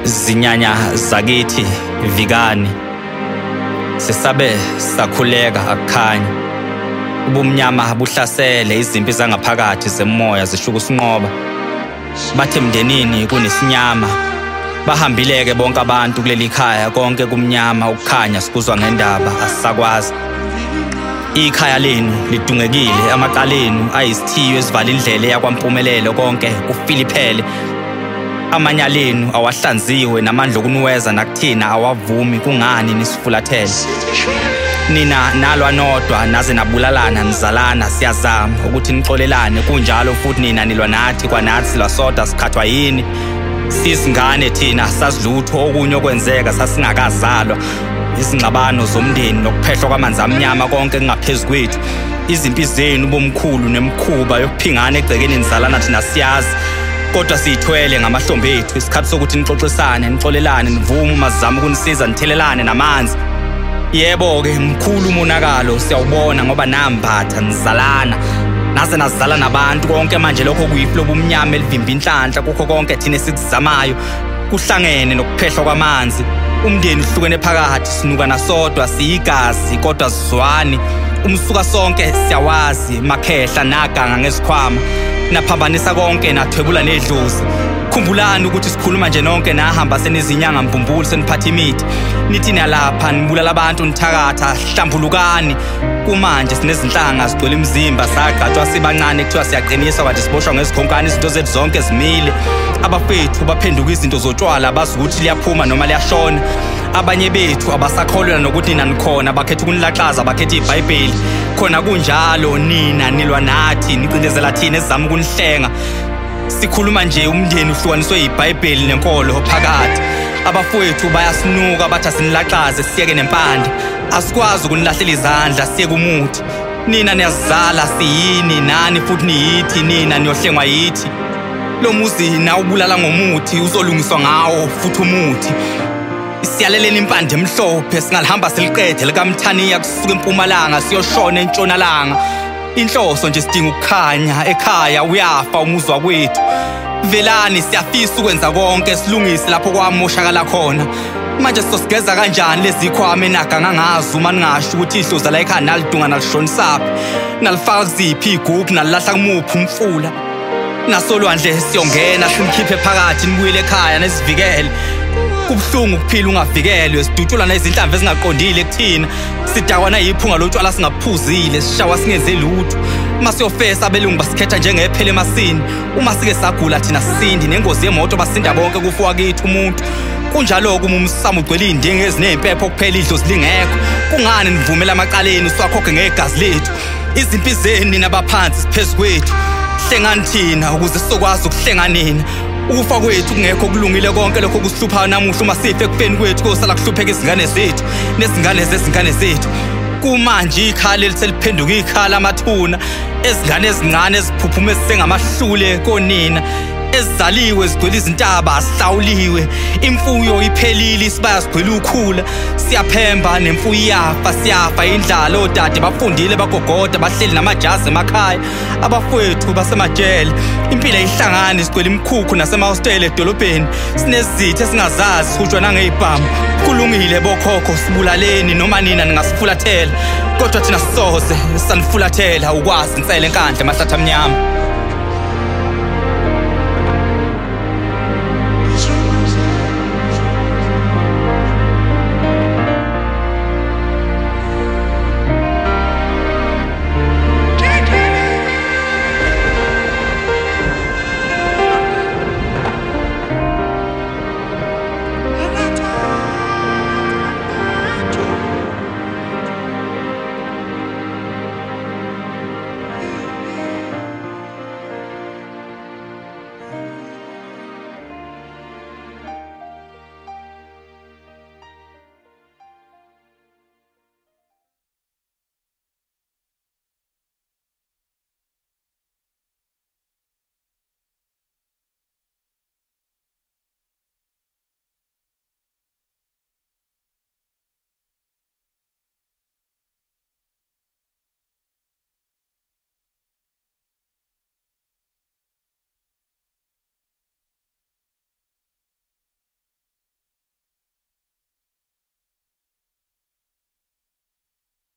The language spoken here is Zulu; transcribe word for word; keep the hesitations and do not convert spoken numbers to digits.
Zinyanya zakithi vikani sisabe sakhuleka akukhanya ubumnyama buhlasele izimpi zangaphakathi zemoya zishuka usinqoba bathe emndenini kunesinyama bahambileke bonke abantu kuleli khaya konke kumnyama ukukhanya sikuzwa ngendaba asisakwazi ikhaya lenu lidungekile amaqalenu ayisithiyo esivala indlela yakwaMpumelelo konke kuFiliphele amanyalenu awahlanziwe namandla okunuweza nakuthina awavumi kungani nisifulathele nina nalwa nodwa naze nabulalana nizalana siyazama ukuthi nixolelane kunjalo futhi nina nilwa nathi kwanathi silwasoda sikhathwa yini sisingane thina sasilutho okunye okwenzeka sasingakazalwa izingxabano zomndeni nokuphehlwa kwamanzi amnyama konke kungaphezulu kwethu izimpi zenu bomkhulu nemkhuba yokuphingana egcekeni nizalana thina siyazi kodwa siyithwele ngamahlombe ethu isikhathi sokuthi nixoxisane nixolelane nivume mazama ukunisiza nithelelane namanzi yebo ke mkhulu umonakalo siyawubona ngoba nambatha nizalana naze nazala nabantu konke manje lokho kuyiflo bomnyama elivimba inhlanhla kukho konke thina sikuzamayo kuhlangene nokuphehlwa kwamanzi umndeni uhlukene phakathi sinuka nasodwa siyigazi kodwa sizwani umsuka sonke siyawazi makhehla naganga ngesikhwama naphambanisa konke nathwebula nedlozi khumbulani ukuthi sikhuluma nje nonke nahamba senizinyanga mbumbulu seniphatha imithi nithi nalapha nibulala abantu nithakatha hlambulukani kumanje sinezinhlanga sigcwele imizimba sagqatshwa sibancane kuthiwa siyaqinisa kanti siboshwa ngezikhonkane izinto zethu zonke zimile abafethu baphenduka izinto zotshwala bazi ukuthi liyaphuma noma liyashona abanye bethu abasakholwa nokuthi nina nikhona bakhetha ukunilaxaza bakhetha iBhayibheli khona kunjalo nina nilwa nathi nicindezela thina ezama ukunihlenga sikhuluma nje umndeni uhlukaniswe iBhayibheli nenkolo phakathi abafowethu bayasinuka bathi asinilaxaze siyeke nempande asikwazi ukunilahlela izandla siyeke umuthi nina niyazala siyini nani futhi niyithi nina niyohlengwa yithi lo muzi na ubulala ngomuthi uzolungiswa ngawo futhi umuthi siyalelena impande emhlophe singalihamba siliqede likaMthaniya kusuka eMpumalanga siyoshona eNtshonalanga inhloso nje sidinga ukukhanya ekhaya uyafa umuzwa kwethu velani siyafisa ukwenza konke silungise lapho kwamoshakala khona manje sizosigeza kanjani lezikhwama enaganga ngazo uma ningasho ukuthi ihloza la ekhaya nalidunga nalishonisaphi nalifaka kuziphi igubhu nalilahla kumuphi umfula nasolwandle siyongena simkhiphe phakathi nibuyele ekhaya nesivikele kubhlungu ukuphila ungavikelwe sidutshula nezinhlamvu ezingaqondile kuthina sidakwa nayiphunga lotshwala singaphuzile sishawa singenze lutho masiyofesa abelungu basikhetha njengephele emasini uma sike sagula thina sisindi nengozi yemoto basinda bonke kufuwa kithi umuntu kunjalo ke umsamo ugcwele indinge ezinempepho kuphela idlozi lingekho kungani nivumela amaqaleni siwakhokhe ngegazi lethu izimpi zeni nabaphansi siphezulu kwethu hlengani thina ukuze sizokwazi ukuhlenga nina ukufa kwethu kungekho kulungile konke lokho kusihlupha namuhla uma sife kufeni kwethu kosala kuhlupheka izingane zethu nezingane zezingane zethu kumanje ikhali liseliphenduka ikhala amathuna ezingane ezincane eziphuphuma ezisengamahlule konina ezizaliwe zigcwele izintaba asihlawuliwe imfuyo iphelile isibaya sigcwele ukhula siyaphemba nemfuyo iyafa siyafa indlala odade bafundile bagogoda bahleli namajazi emakhaya abafowethu basemajele impilo ihlangane sigcwele imkhukhu nasemahostele edolobheni sinezithe singazazi sihutshwa nangezibhamu kulungile bokhokho sibulaleni noma nina ningasifulathela kodwa thina sisoze sanifulathela ukwazi insele enkandla emahlathi amnyama